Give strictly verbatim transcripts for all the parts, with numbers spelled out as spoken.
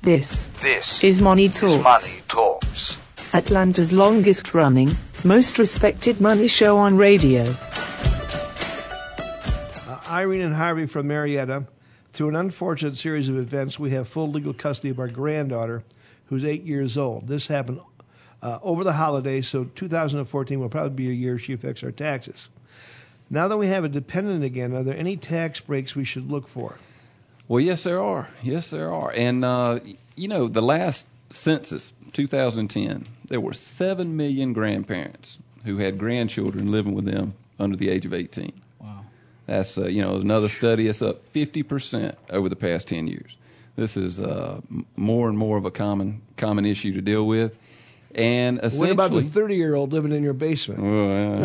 This, this is Money Talks. Is Money Talks. Atlanta's longest running, most respected money show on radio. Uh, Irene and Harvey from Marietta. Through an unfortunate series of events, we have full legal custody of our granddaughter, who's eight years old. This happened uh, over the holidays, so two thousand fourteen will probably be a year she affects our taxes. Now that we have a dependent again, are there any tax breaks we should look for? Well, yes, there are. Yes, there are. And, uh, you know, the last census, two thousand ten, there were seven million grandparents who had grandchildren living with them under the age of eighteen. Wow. That's, uh, you know, another study. It's up fifty percent over the past ten years. This is uh, more and more of a common common issue to deal with. And essentially, what about the thirty-year-old living in your basement? Well, uh,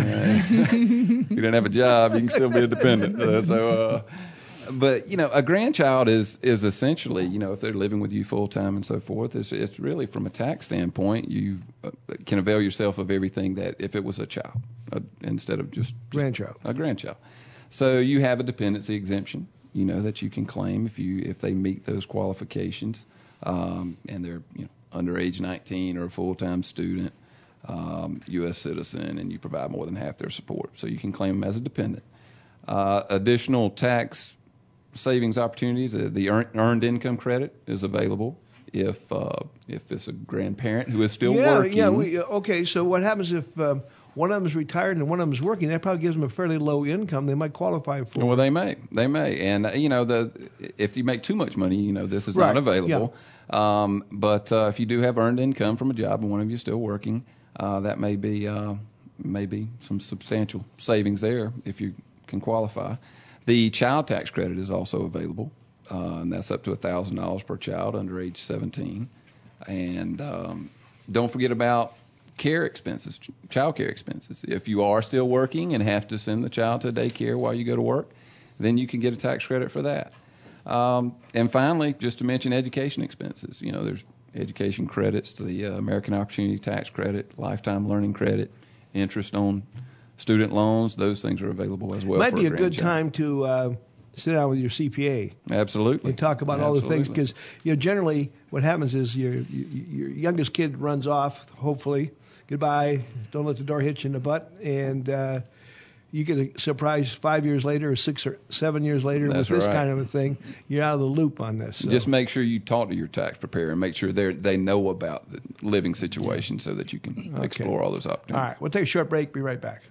if you don't have a job, you can still be a dependent. So, so uh, but, you know, a grandchild is is essentially, you know, if they're living with you full time and so forth, it's, it's really from a tax standpoint, you uh, can avail yourself of everything that if it was a child uh, instead of just, just grandchild. A grandchild. So you have a dependency exemption, you know, that you can claim if you if they meet those qualifications, um, and they're, you know, under age nineteen or a full-time student, um, U S citizen, and you provide more than half their support. So you can claim them as a dependent. Uh, additional tax savings opportunities, uh, the earn, earned income credit is available if uh, if it's a grandparent who is still yeah, working. Yeah, we, okay, so what happens if um, one of them is retired and one of them is working? That probably gives them a fairly low income. They might qualify for it. Well, they may. They may. And, uh, you know, the if you make too much money, you know, this is right. not available. Yeah. Um, but uh, if you do have earned income from a job and one of you is still working, uh, that may be uh, maybe some substantial savings there if you can qualify. The child tax credit is also available, uh, and that's up to one thousand dollars per child under age seventeen. And um, don't forget about care expenses, child care expenses. If you are still working and have to send the child to daycare while you go to work, then you can get a tax credit for that. Um, and finally, just to mention education expenses. You know, there's education credits to the uh, American Opportunity Tax Credit, Lifetime Learning Credit, interest on student loans. Those things are available as well. Might for be a, a good grandchild. time to uh, sit down with your C P A. Absolutely. And talk about Absolutely. all the things, because, you know, generally what happens is your your youngest kid runs off, hopefully. Goodbye. Don't let the door hit you in the butt. And uh, you get a surprise five years later or six or seven years later That's with this right. kind of a thing. You're out of the loop on this. So. Just make sure you talk to your tax preparer and make sure they they know about the living situation so that you can Okay. explore all those opportunities. All right. We'll take a short break. Be right back.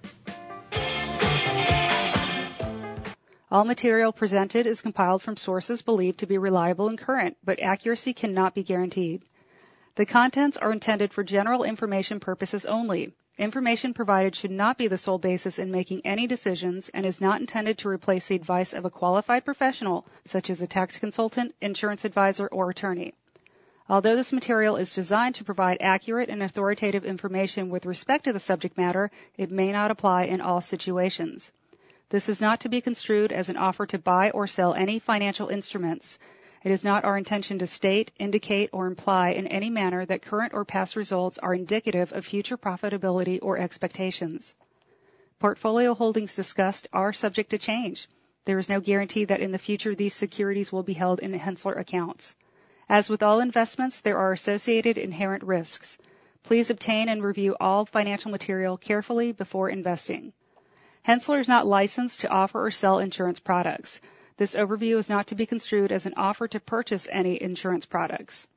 All material presented is compiled from sources believed to be reliable and current, but accuracy cannot be guaranteed. The contents are intended for general information purposes only. Information provided should not be the sole basis in making any decisions and is not intended to replace the advice of a qualified professional, such as a tax consultant, insurance advisor, or attorney. Although this material is designed to provide accurate and authoritative information with respect to the subject matter, it may not apply in all situations. This is not to be construed as an offer to buy or sell any financial instruments. It is not our intention to state, indicate, or imply in any manner that current or past results are indicative of future profitability or expectations. Portfolio holdings discussed are subject to change. There is no guarantee that in the future these securities will be held in Henssler accounts. As with all investments, there are associated inherent risks. Please obtain and review all financial material carefully before investing. Henssler is not licensed to offer or sell insurance products. This overview is not to be construed as an offer to purchase any insurance products.